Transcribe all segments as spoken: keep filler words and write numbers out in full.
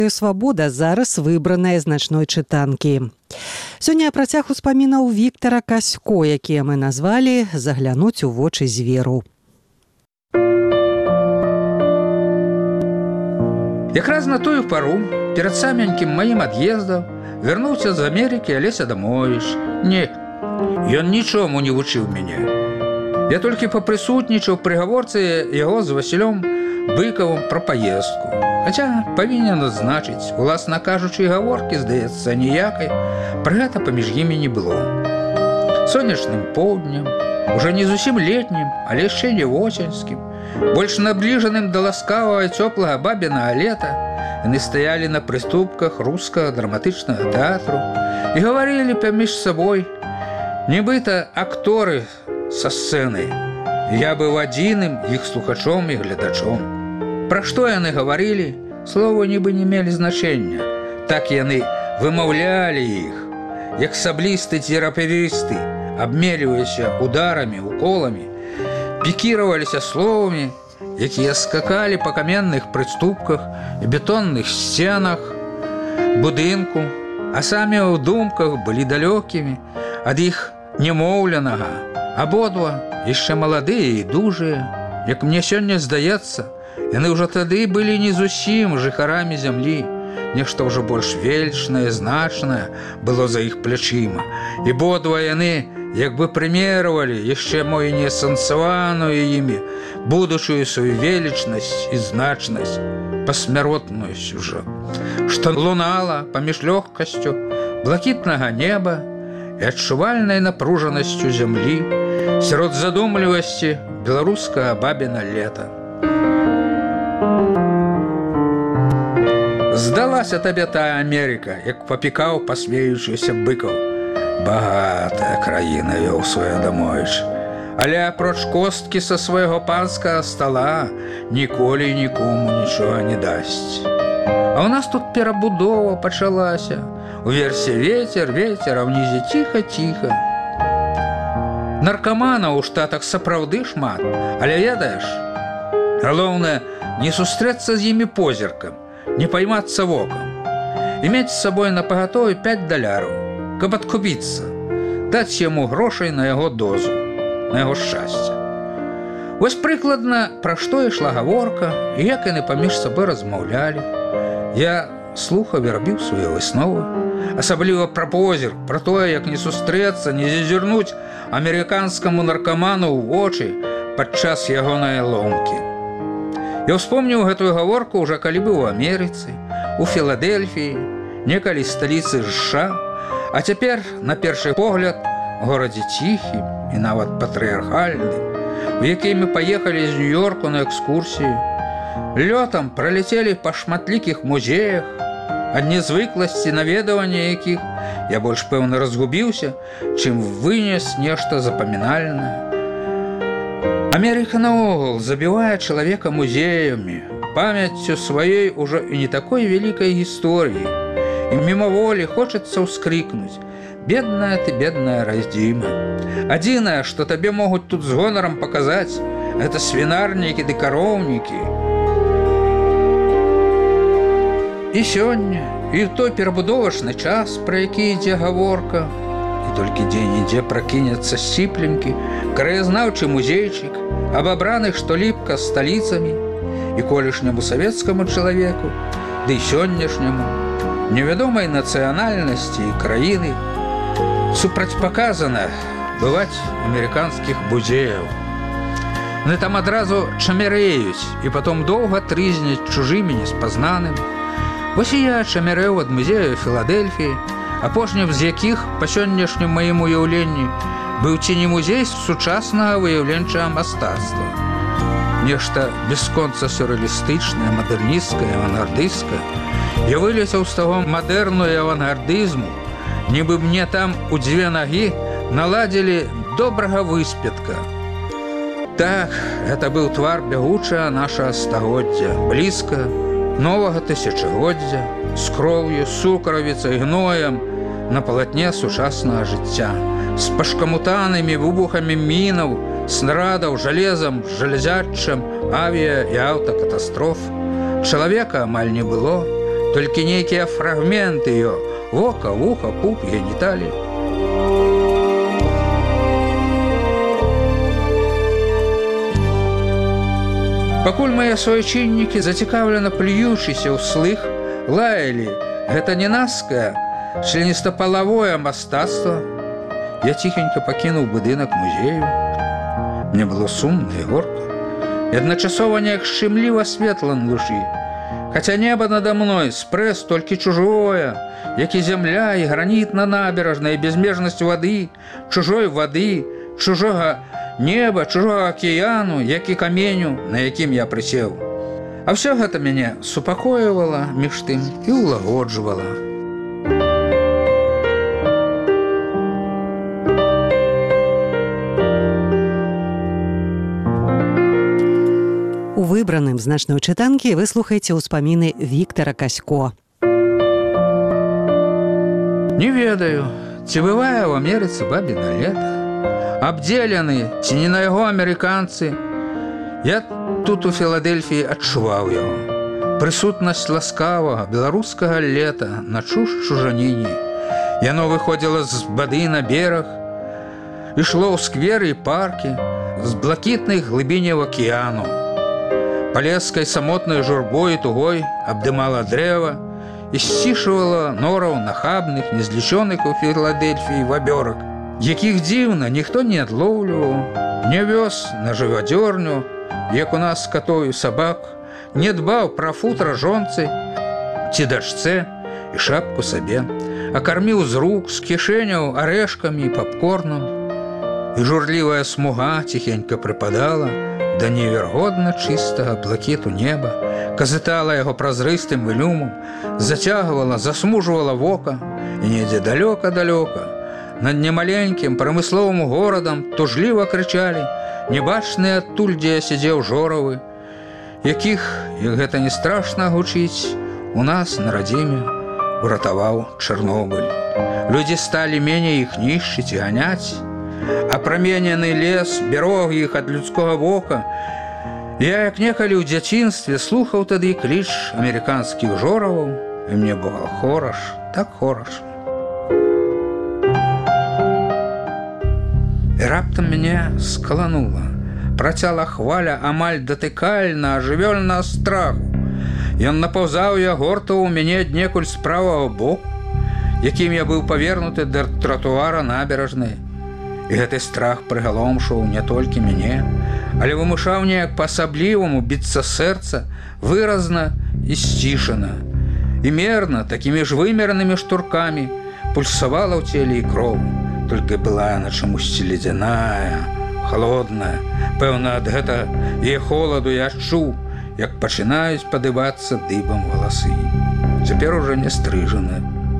Свабода зараз выбраная з начной чытанкі. Сёння працяг успамінаў Віктара Касько, якія мы назвалі «Заглянуць у вочы зверу». Якраз на тую пару, перад саменькім маім ад'ездам, вярнуўся з Амерыкі Алесь Адамовіч. Не, ён нічому не вучыў мяне. Я толькі папрысутнічаў пры гаворцы яго з Васілём Быкавым пра паездку. Хаця павінен адзначыць, уласна кажучы, гаворкі, здаецца, ніякай, пра гэта паміж імі не было. Сонечным поўднем, уже не зусім летнім, але яшчэ не восеньскім, больш набліжаным да ласкавага цёплага бабінага лета, яны стаялі на прыступках рускага драматычнага тэатру і гаварылі паміж сабой, нібыта акторы са сцэны. Я быў адзіным іх слухачом і гледачом. Пра што яны гаварылі, словы нібы не мелі значэння. Так яны вымаўлялі іх, як саблісты-терапевісты, абмеліваліся ударамі, уколамі, пікіраваліся словамі, якія скакалі па каменных прыступках і бетонных сценах будынку, а самі ў думках былі далёкімі ад іх немоўленага. Абодва яшчэ маладыя і дужыя, як мне сёння здаецца, яны ўжо тады былі не зусім жыхарамі зямлі. Нешта ўжо больш велічнае, значнае было за іх плячыма. І абодва яны як бы прымервалі яшчэ мо і не асэнсаваную імі будучую сваю велічнасць і значнасць, пасмяротнасць ужо, што лунала паміж лёгкасцю блакітнага неба і адчувальнай напружанасцю зямлі сярод задумлівасці беларускага бабіна лета. Здалася табе тая Амерыка, як папікаў пасмеючыся Быкаў. Багатая краіна, вёў свой Адамовіч. Але апроч косткі са свайго панскага стала ніколі нікому нічога не дасць. А ў нас тут перабудова пачалася. Уверсе ветер, ветер, а ўнізе ціха-ціха. Наркаманаў у штатах сапраўды шмат, але ведаеш, галоўнае не сустрэцца з імі позіркам, не паймацца вокам, і мець з сабой напагатове пяць даляраў, каб адкупіцца, даць яму грошай на яго дозу, на яго шчасце. Вось прыкладна, пра што ішла гаворка і як яны паміж сабой размаўлялі. Я слухаў і рабіў свае высновы, асабліва пра позірк, пра тое, як не сустрэцца, не зазірнуць амерыканскаму наркаману ў вочы падчас ягонай ломкі. Я ўспомніў гэтую гаворку ўжо калі быў у Амерыцы, у Філадельфіі, некалі сталіцы США, а цяпер, на першы погляд, горадзе ціхім і нават патрыархальным, у які мы паехалі з Нью-Йорку на экскурсію. Лётам праляцелі па шматлікіх музеях, ад нязвыкласці наведавання якіх я больш пэўна разгубіўся, чым вынес нешта запамінальнае. Амерыка наогул забівае чалавека музеямі, памяццю сваёй ужо і не такой вялікай гісторыі. І мімаволі хочацца ўскрыкнуць: «Бедная ты, бедная Радзіма! Адзінае, што табе могуць тут з гонарам паказаць, гэта свінарнікі ды кароўнікі». І сёння, і ў той перабудовачны час, пра які ідзе гаворка, і толькі дзе-нідзе пракінецца сціпленькі краязнаўчы музейчык, абабраны што ліпка сталіцамі, і колішняму савецкаму чалавеку, ды і сённяшняму, невядомай нацыянальнасці і краіны, супрацьпаказана бываць амерыканскіх музеяў. Яны там адразу чамярэюць і потом доўга трызняць чужымі неспазнаным. Вось і я чамярэў ад музею Філадельфіі, апошнім з якіх, па сённяшнім маім уяўленні, быў ці не музей сучаснага выяўленчага мастацтва. Нешта бясконца сюррэалістычнае, мадэрнісцкае, авангардысцкае. Я вылецеў з таго мадэрну і авангардызму, нібы мне там у дзве нагі наладзілі добрага выспетка. Так, гэта быў твар бягучага нашага стагоддзя, блізка новага тысячагоддзя, з кроўю, сукаравіцай, гноем на палатне сучаснага жыцця, з пашкамутанымі выбухамі мінаў, снарадаў, жалезам, жалезячым, авіа і аўтакатастроф. Чалавека амаль не было, толькі нейкія фрагменты ее: вока, вуха, пуп, геніталій. Пакуль мае суайчыннікі, зацікаўлена плюючыся ў слых, лаялі: гэта не наскае членістапалавое мастацтва, я ціхенька пакінуў будынак музею. Мне было сумна і горка, і адначасова неяк шчымліва светла на душы. Хаця неба надо мной спрэс толькі чужое, як і зямля, і граніт на набярэжнай, і безмежнасць вады, чужой вады, чужога неба, чужого акіяну, як і каменю, на якім я прысеў. А ўсё гэта мяне супакоівала між тым і ўлагоджвала. У выбраным значной чытанкі вы слухаеце ўспаміны Віктара Касько. Не ведаю, ці бывае ў Амерыцы бабіна лета. Абдзелены, ці не на яго амерыканцы. Я тут у Філадельфіі адчуваў яго. Прысутнасць ласкавага беларускага лета на чуж чужаніне. Яно выходзіла з вады на бераг, ішло ў скверы і паркі, з блакітных глыбіняў акіяну. Палескай самотнай журбой і тугой абдымала дрэва і сцішвала нораў нахабных, незлічоных у Філадельфіі вабёрак, якіх дзіўна ніхто не адлоўліваў, не вёз на жывадзёрню, як у нас з катою сабак, не дбаў пра футра жонцы ці дачцэ і шапку сабе, а карміў з рук, з кішэняў арэшкамі і папкорном. І журлівая смуга ціхенька прыпадала да неверагодна чыстага блакіту неба, казытала яго празрыстым ілюмам, зацягвала, засмужвала вока, і недзе далёка-далёка над немаленькім прамысловым горадам тужліва крычалі небачныя адтуль, дзе я сядзеў, жоравы, якіх, як гэта не страшна гучыць, у нас на радзіме уратаваў Чарнобыль. Людзі сталі меней іх нішчыць і ганяць, апраменены лес берог іх ад людскога вока. Я, як некалі ў дзяцінстве, слухаў тады кліч амерыканскіх жораваў, і мне было хораш, так хораш. І раптам мяне скаланула. Працяла хваля амаль датыкальна, ажывёльна страху. Ён напаўзаў і агортаў у мяне аднекуль з правага боку, якім я быў павернуты да тратуара набярэжнай. І гэты страх прыгаломшыў не толькі мяне, але вымушаў неяк па-асабліваму біцца сэрца выразна і сцішана. І мерна, такімі ж вымеранымі штуркамі пульсавала ў целе і кроў. Толькі была яна чамусьці ледзяная, холодная. Пэўна, ад гэта яе холаду я адчуў, як пачынаюць падыбацца дыбам валасы. Цяпер ужо не стрыжаны.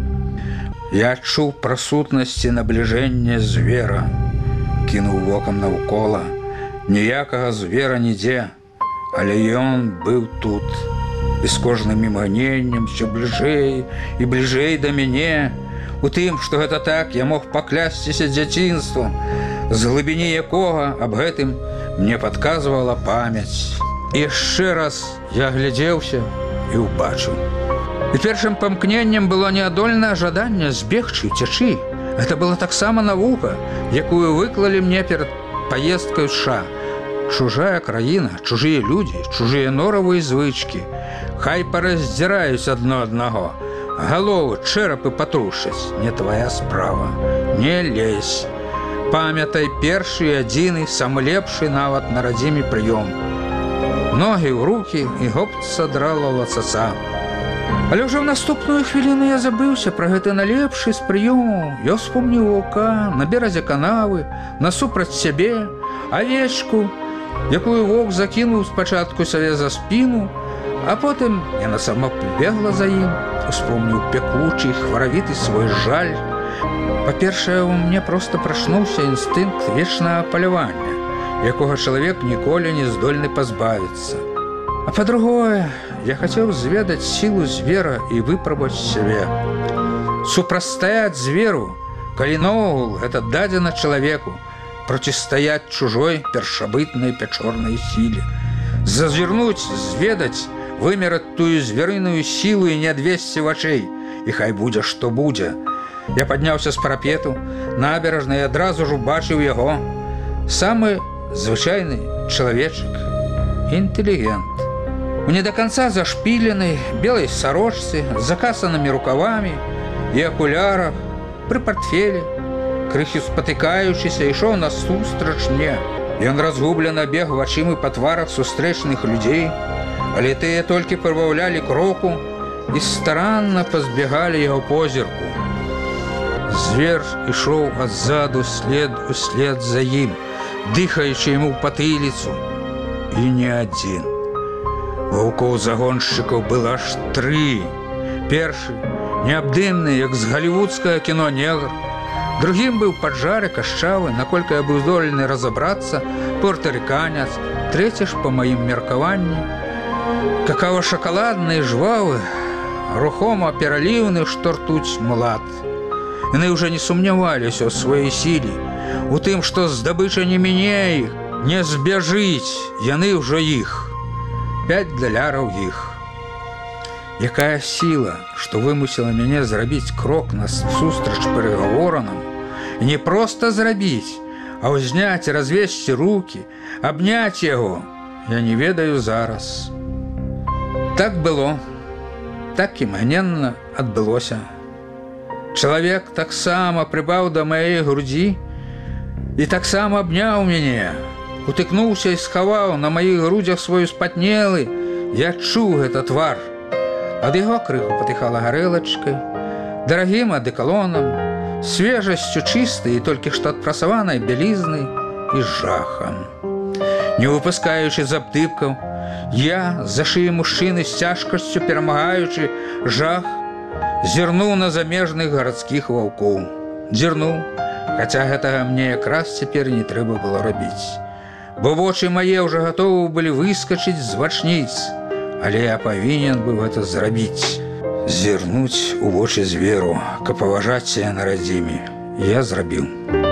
Я адчуў прасутнасці набліжэння звера, кінуў вокам навкола. Ніякага звера нідзе, але ён быў тут. І з кожным імгненнем усё бліжэй і бліжэй да мяне. У тым, што гэта так, я мог паклясціся дзяцінствам, з глыбіні якога аб гэтым мне падказвала памяць. І яшчэ раз я глядзеўся і ўбачыў. І першым памкненнем было неадольнае жаданне збегчы, уцячы. Гэта была таксама навука, якую выклалі мне перад паездкай у США. Чужая краіна, чужыя людзі, чужыя норавы і звычкі. Хай параздзіраюць адно аднаго. Галовы, чэрапы патрушаць. Не твая справа. Не лезь. Памятай першы і адзіны, самы лепшы нават на радзіме прыём. Ногі ў рукі і гоп садрала лацаца. Але ўжо ў наступную хвіліну я забыўся пра гэты налепшы з прыёму. Я ўспомніў ваўка на беразе канавы, насупраць сябе, авечку, якую воўк закінуў спачатку сабе за спіну, а потым яна сама прыбегла за ім, успомніў пекучы, хваравіты свой жаль. Па-першае, у мне проста прачнуўся інстынкт вечнага палявання, якога чалавек ніколі не здольны пазбавіцца. А па-другое, я хацеў зведаць сілу звера і выпрабаваць сябе. Супрацьстаяць зверу, калі наогул гэта дадзена чалавеку, процістаяць чужой першабытнай пячорнай сіле. Зазірнуць, зведаць вымераць тую зверыную сілу і не адвесці вачэй. І хай будзе, што будзе. Я падняўся з парапету, набярэжнай, і адразу ж убачыў яго. Самы звычайны чалавечак, інтэлігент. У не да канца зашпіленай белай сарочцы, з закасанымі рукавамі і акулярах, пры партфелі, крыху спатыкаючыся, ішоў насустрач мне. Ён разгублена бег вачымі па тварах сустрэчных людзей, але тыя толькі прыбаўлялі кроку і старанна пазбягалі яго позірку. Звер ішоў адзаду след услед за ім, дыхаючы яму ў патыліцу. І не адзін. Ваўкоў-загоншчыкаў было аж тры. Першы, неабдымны, як з галівудскага кіно, негр. Другім быў паджары, кашчавы, наколькі я быў здольны разабрацца, пуэртарыканец. Трэці ж, па маім меркаванні, какава-шакаладны і жвавы, рухома пераліўны, што ртуць мулат. Яны ўжо не сумняваліся ў сваёй сіле, у тым, што здабыча не міне іх, не збяжыць, яны ўжо іх. Пяць даляраў іх. Якая сіла, што вымусіла мяне зрабіць крок насустрач перагаворанам, і не проста зрабіць, а ўзняць і развесці рукі, абняць яго, я не ведаю зараз. Так было, так імгненна адбылося. Чалавек таксама прыбаў да маёй грудзі і таксама абняў мяне, утыкнуўся і схаваў на маіх грудзях свой спатнелы. Я чуў гэта твар. Ад яго крыху патыхала гарэлачкай, дарагім адэкалонам, свежасцю чыстай і толькі што адпрасаванай бялізнай і жахам. Не выпускаючы з абдыбкаў, я за шыі мужчыны з цяжкасцю перамагаючы жах, зірнуў на замежных гарадскіх ваўкоў. Зірнуў, хаця гэтага мне якраз цяпер не трэба было рабіць. Бо вочы мае ўжо гатовы былі выскачыць з вачніц, але я павінен быў гэта зрабіць. Зірнуць у вочы зверу, каб паважаць сябе на радзіме. Я зрабіў.